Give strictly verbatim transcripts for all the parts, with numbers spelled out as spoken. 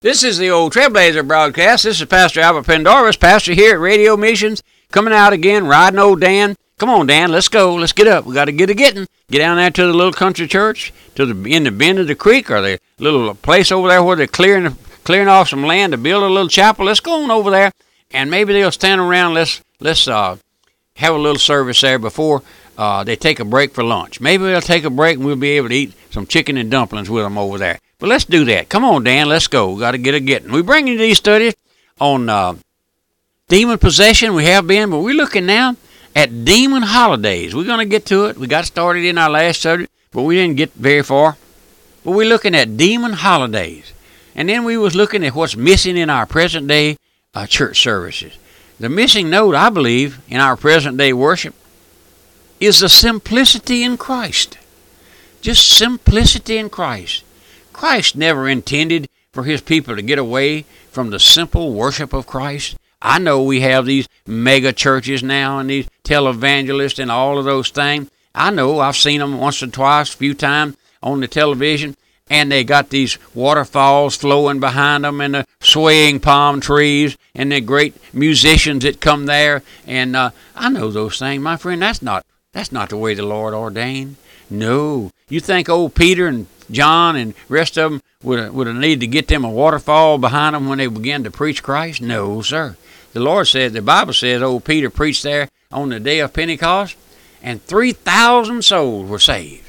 This is the Old Trailblazer broadcast. This is Pastor Albert Pendarvis, pastor here at Radio Missions, coming out again, riding old Dan. Come on, Dan, let's go. Let's get up. We got to get a getting. Get down there to the little country church, to the in the bend of the creek, or the little place over there where they're clearing clearing off some land to build a little chapel. Let's go on over there, and maybe they'll stand around. Let's let's uh, have a little service there before uh, they take a break for lunch. Maybe they'll take a break, and we'll be able to eat some chicken and dumplings with them over there. But let's do that. Come on, Dan, let's go. We got to get a getting. We bring you these studies on uh, demon possession. We have been, but we're looking now at demon holidays. We're going to get to it. We got started in our last subject, but we didn't get very far. But we're looking at demon holidays. And then we was looking at what's missing in our present day uh, church services. The missing note, I believe, in our present day worship is the simplicity in Christ. Just simplicity in Christ. Christ never intended for his people to get away from the simple worship of Christ. I know we have these mega churches now and these televangelists and all of those things. I know I've seen them once or twice, a few times on the television, and they got these waterfalls flowing behind them and the swaying palm trees and the great musicians that come there. And uh, I know those things, my friend. That's not that's not the way the Lord ordained. No. You think old Peter and John and rest of them would would have needed to get them a waterfall behind them when they began to preach Christ? No, sir. The Lord said, the Bible says, old Peter preached there on the day of Pentecost, and three thousand souls were saved.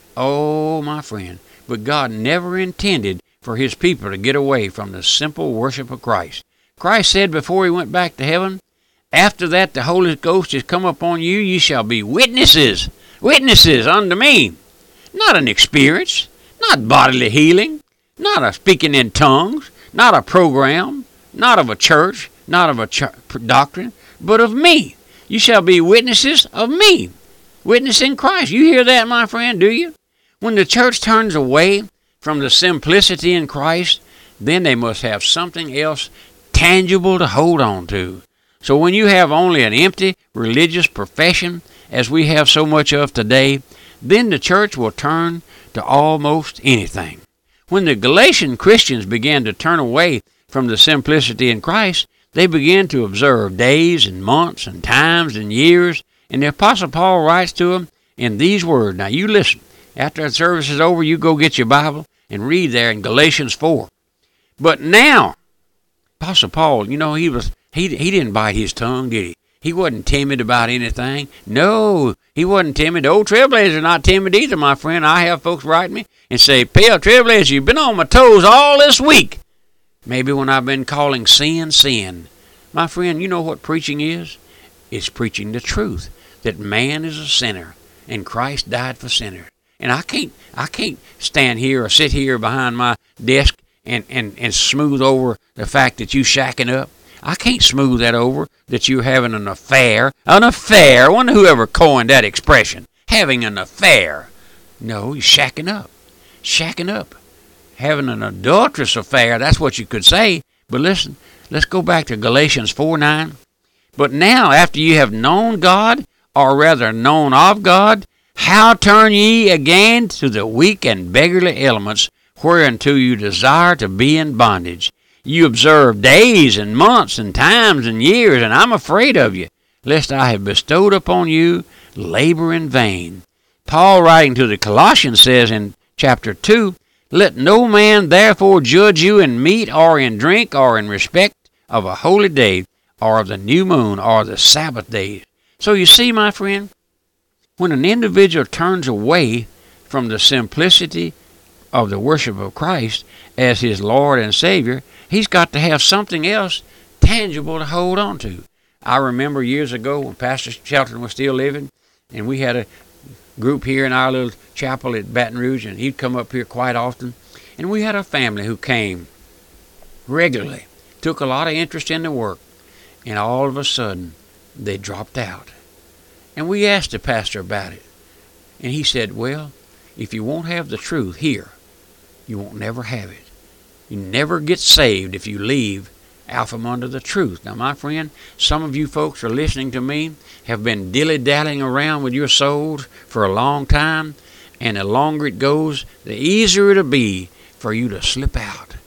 Oh, my friend. But God never intended for his people to get away from the simple worship of Christ. Christ said before he went back to heaven, after that the Holy Ghost has come upon you, ye shall be witnesses, witnesses unto me. Not an experience, not bodily healing, not a speaking in tongues, not a program, not of a church, not of a ch- doctrine, but of me. You shall be witnesses of me. Witness in Christ. You hear that, my friend, do you? When the church turns away from the simplicity in Christ, then they must have something else tangible to hold on to. So when you have only an empty religious profession, as we have so much of today, then the church will turn to almost anything. When the Galatian Christians began to turn away from the simplicity in Christ, they began to observe days and months and times and years, and the Apostle Paul writes to them in these words. Now you listen. After the service is over, you go get your Bible and read there in Galatians four. But now, Apostle Paul, you know, he was he he didn't bite his tongue, did he? He wasn't timid about anything. No, he wasn't timid. The Old Trailblazers are not timid either, my friend. I have folks write me and say, Pale Trailblazer, you've been on my toes all this week. Maybe when I've been calling sin, sin. My friend, you know what preaching is? It's preaching the truth, that man is a sinner, and Christ died for sinners. And I can't I can't stand here or sit here behind my desk and, and, and smooth over the fact that you shacking up. I can't smooth that over, that you're having an affair. An affair? I wonder whoever coined that expression. Having an affair. No, you're shacking up. Shacking up. Having an adulterous affair, that's what you could say. But listen, let's go back to Galatians four nine. But now, after you have known God, or rather known of God, how turn ye again to the weak and beggarly elements, whereunto you desire to be in bondage? You observe days and months and times and years, and I'm afraid of you, lest I have bestowed upon you labor in vain. Paul, writing to the Colossians, says in chapter two, Let no man therefore judge you in meat or in drink or in respect of a holy day or of the new moon or the Sabbath days. So you see, my friend, when an individual turns away from the simplicity of the worship of Christ as his Lord and Savior, he's got to have something else tangible to hold on to. I remember years ago when Pastor Shelton was still living, and we had a group here in our little chapel at Baton Rouge, and he'd come up here quite often. And we had a family who came regularly, took a lot of interest in the work, and all of a sudden they dropped out. And we asked the pastor about it, and he said, well, if you won't have the truth here, you won't never have it. You never get saved if you leave out from under the truth. Now, my friend, some of you folks are listening to me, have been dilly-dallying around with your souls for a long time, and the longer it goes, the easier it'll be for you to slip out.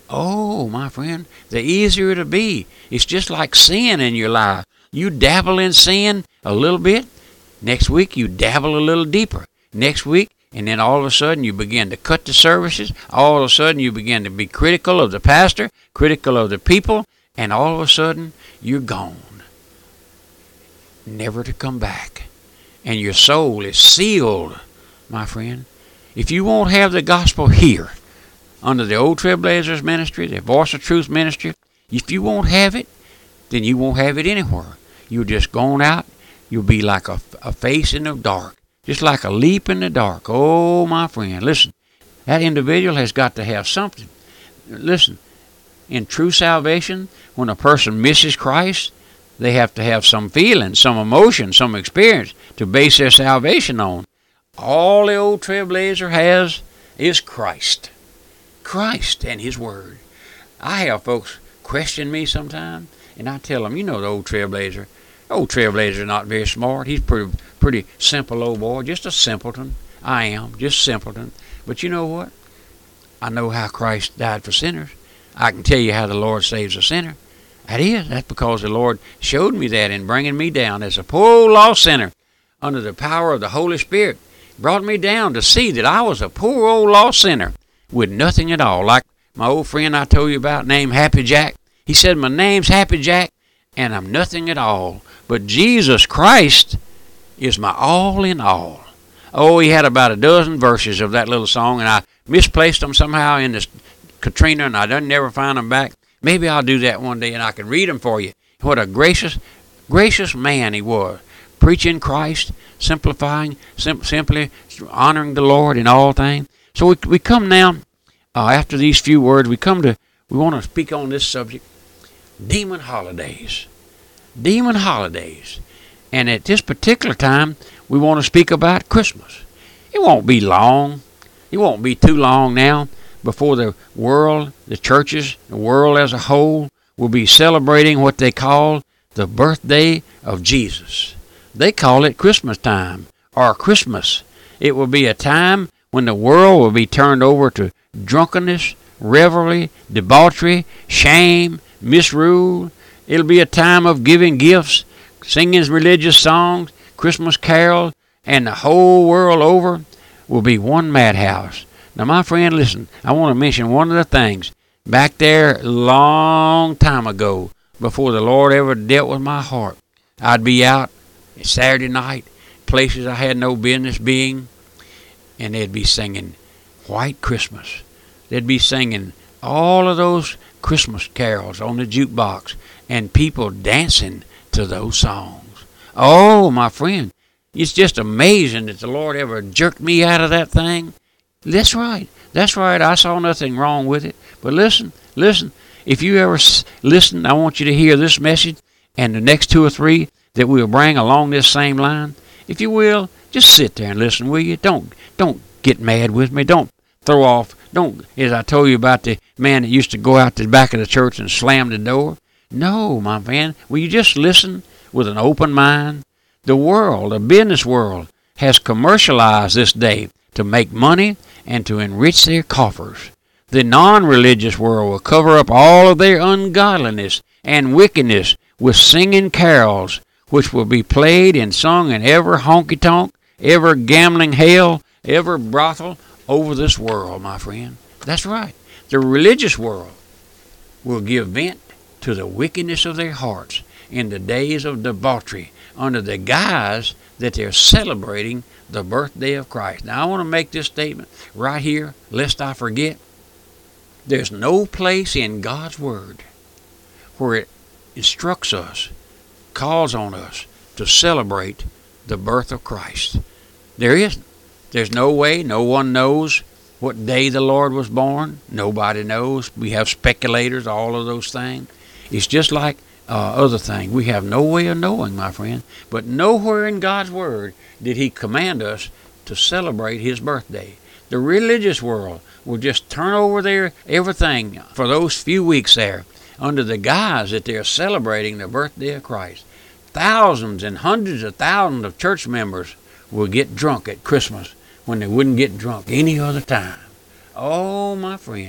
Oh, my friend, the easier it'll be. It's just like sin in your life. You dabble in sin a little bit. Next week, you dabble a little deeper. Next week, and then all of a sudden, you begin to cut the services. All of a sudden, you begin to be critical of the pastor, critical of the people, and all of a sudden, you're gone. Never to come back. And your soul is sealed, my friend. If you won't have the gospel here, under the Old Trailblazers ministry, the Voice of Truth ministry, if you won't have it, then you won't have it anywhere. You're just going out. You'll be like a, a face in the dark, just like a leap in the dark. Oh, my friend, listen, that individual has got to have something. Listen, in true salvation, when a person misses Christ, they have to have some feeling, some emotion, some experience to base their salvation on. All the old Trailblazer has is Christ. Christ and His Word. I have folks question me sometimes, and I tell them, you know the old Trailblazer. Old Trailblazer's not very smart. He's pretty pretty simple old boy, just a simpleton. I am, just simpleton. But you know what? I know how Christ died for sinners. I can tell you how the Lord saves a sinner. That is, that's because the Lord showed me that in bringing me down as a poor old lost sinner under the power of the Holy Spirit. Brought me down to see that I was a poor old lost sinner with nothing at all. Like my old friend I told you about named Happy Jack. He said, my name's Happy Jack, and I'm nothing at all. But Jesus Christ is my all in all. Oh, he had about a dozen verses of that little song, and I misplaced them somehow in this Katrina, and I didn't never find them back. Maybe I'll do that one day, and I can read them for you. What a gracious, gracious man he was. Preaching Christ, simplifying, sim- simply honoring the Lord in all things. So we, we come now, uh, after these few words, we come to, we want to speak on this subject, demon holidays. Demon holidays. And at this particular time, we want to speak about Christmas. It won't be long. It won't be too long now before the world, the churches, the world as a whole will be celebrating what they call the birthday of Jesus. They call it Christmas time or Christmas. It will be a time when the world will be turned over to drunkenness, revelry, debauchery, shame, misrule. It'll be a time of giving gifts, singing religious songs, Christmas carols, and the whole world over will be one madhouse. Now, my friend, listen, I want to mention one of the things. Back there a long time ago, before the Lord ever dealt with my heart, I'd be out Saturday night, places I had no business being, and they'd be singing White Christmas. They'd be singing all of those Christmas carols on the jukebox, and people dancing to those songs. Oh, my friend, it's just amazing that the Lord ever jerked me out of that thing. That's right. That's right. I saw nothing wrong with it. But listen, listen. If you ever s- listen, I want you to hear this message and the next two or three that we'll bring along this same line. If you will, just sit there and listen, will you? Don't don't get mad with me. Don't throw off. Don't, as I told you about the man that used to go out to the back of the church and slam the door. No, my friend. Will you just listen with an open mind? The world, the business world, has commercialized this day to make money and to enrich their coffers. The non-religious world will cover up all of their ungodliness and wickedness with singing carols, which will be played and sung in every honky-tonk, every gambling hell, every brothel over this world, my friend. That's right. The religious world will give vent to the wickedness of their hearts in the days of debauchery under the guise that they're celebrating the birthday of Christ. Now, I want to make this statement right here, lest I forget. There's no place in God's Word where it instructs us, calls on us to celebrate the birth of Christ. There isn't. There's no way. No one knows what day the Lord was born. Nobody knows. We have speculators, all of those things. It's just like uh, other things. We have no way of knowing, my friend. But nowhere in God's Word did He command us to celebrate His birthday. The religious world will just turn over their everything for those few weeks there under the guise that they're celebrating the birthday of Christ. Thousands and hundreds of thousands of church members will get drunk at Christmas when they wouldn't get drunk any other time. Oh, my friend,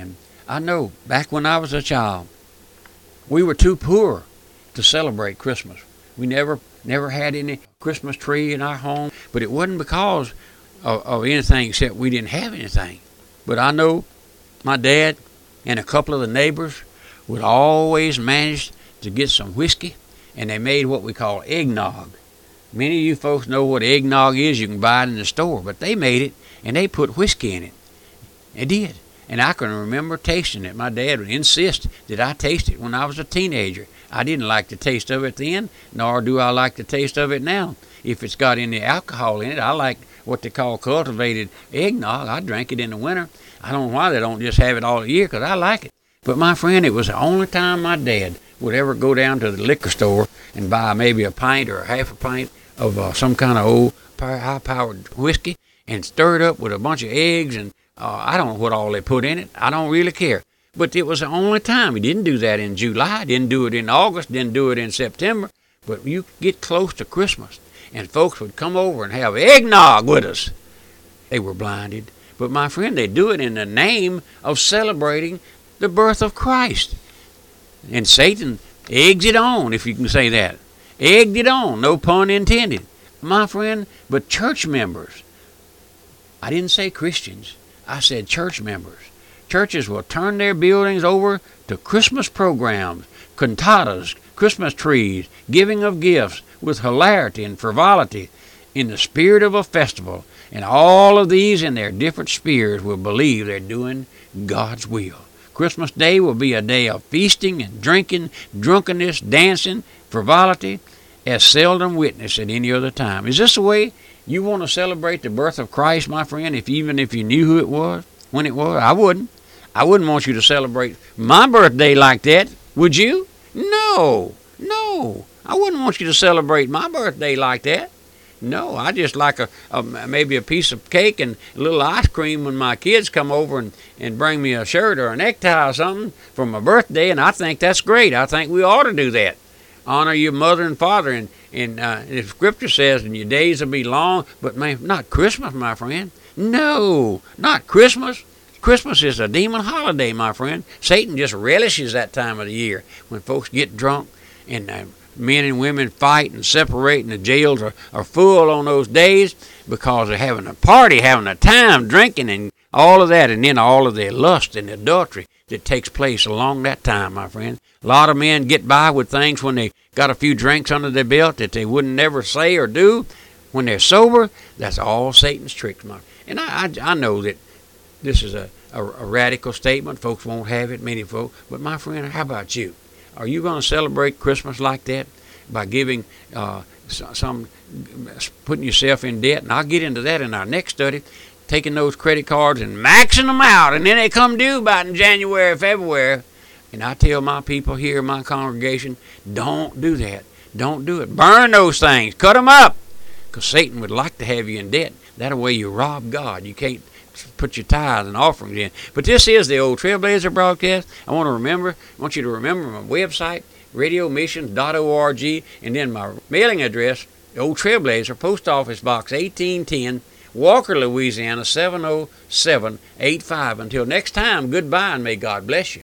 I know back when I was a child, we were too poor to celebrate Christmas. We never never had any Christmas tree in our home, but it wasn't because of, of anything except we didn't have anything. But I know my dad and a couple of the neighbors would always manage to get some whiskey, and they made what we call eggnog. Many of you folks know what eggnog is. You can buy it in the store, but they made it, and they put whiskey in it. They did. And I can remember tasting it. My dad would insist that I taste it when I was a teenager. I didn't like the taste of it then, nor do I like the taste of it now. If it's got any alcohol in it, I like what they call cultivated eggnog. I drink it in the winter. I don't know why they don't just have it all year, because I like it. But my friend, it was the only time my dad would ever go down to the liquor store and buy maybe a pint or a half a pint of uh, some kind of old high-powered whiskey and stir it up with a bunch of eggs, and uh, I don't know what all they put in it. I don't really care. But it was the only time. He didn't do that in July, didn't do it in August, didn't do it in September. But you get close to Christmas, and folks would come over and have eggnog with us. They were blinded. But my friend, they do it in the name of celebrating the birth of Christ. And Satan eggs it on, if you can say that. Egged it on, no pun intended. My friend, but church members, I didn't say Christians, I said church members. Churches will turn their buildings over to Christmas programs, cantatas, Christmas trees, giving of gifts with hilarity and frivolity in the spirit of a festival. And all of these in their different spheres will believe they're doing God's will. Christmas Day will be a day of feasting and drinking, drunkenness, dancing, frivolity, as seldom witnessed at any other time. Is this the way you want to celebrate the birth of Christ, my friend, if even if you knew who it was, when it was? I wouldn't. I wouldn't want you to celebrate my birthday like that, would you? No, no. I wouldn't want you to celebrate my birthday like that. No, I just like a, a maybe a piece of cake and a little ice cream when my kids come over and, and bring me a shirt or a necktie or something for my birthday, and I think that's great. I think we ought to do that. Honor your mother and father, and, and uh, the Scripture says, and your days will be long, but man, not Christmas, my friend. No, not Christmas. Christmas is a demon holiday, my friend. Satan just relishes that time of the year when folks get drunk and uh, men and women fight and separate, and the jails are, are full on those days because they're having a party, having a time, drinking and all of that, and then all of the lust and adultery that takes place along that time, my friend. A lot of men get by with things when they got a few drinks under their belt that they wouldn't never say or do. When they're sober, that's all Satan's tricks, my friend. And I, I, I know that this is a, a, a radical statement. Folks won't have it, many folks. But my friend, how about you? Are you going to celebrate Christmas like that by giving uh, some, putting yourself in debt? And I'll get into that in our next study, taking those credit cards and maxing them out, and then they come due about in January, February. And I tell my people here in my congregation, don't do that. Don't do it. Burn those things. Cut them up. Because Satan would like to have you in debt. That way you rob God. You can't put your tithes and offerings in. But this is the Old Trailblazer broadcast. I want to remember, I want you to remember my website, radio missions dot org, and then my mailing address, Old Trailblazer, Post Office Box eighteen ten, Walker, Louisiana seven oh seven eight five. Until next time, goodbye, and may God bless you.